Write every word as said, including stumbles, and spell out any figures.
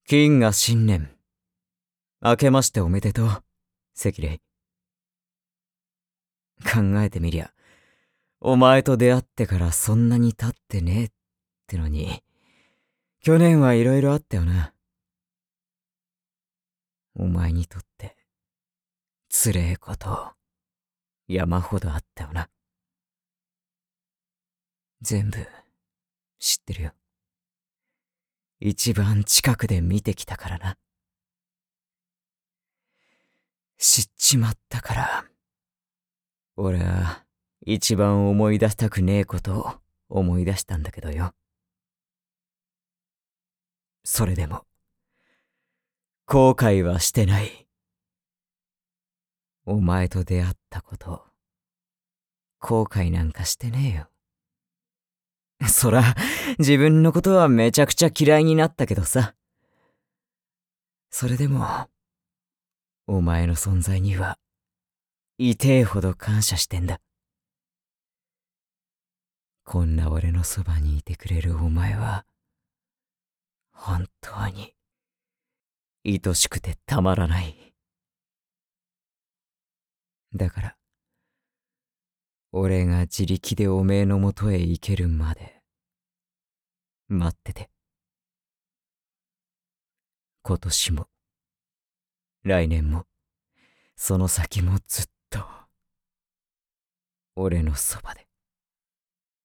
金河新年。明けましておめでとう、関レイ。考えてみりゃ、お前と出会ってからそんなに経ってねえってのに、去年はいろいろあったよな。お前にとって、つれえこと、山ほどあったよな。全部、知ってるよ。一番近くで見てきたからな。知っちまったから、俺は一番思い出したくねえことを思い出したんだけどよ。それでも、後悔はしてない。お前と出会ったこと、後悔なんかしてねえよ。そら、自分のことはめちゃくちゃ嫌いになったけどさ。それでも、お前の存在には、痛えほど感謝してんだ。こんな俺のそばにいてくれるお前は、本当に、愛しくてたまらない。だから、俺が自力でおめえのもとへ行けるまで、待ってて。今年も、来年も、その先もずっと、俺のそばで。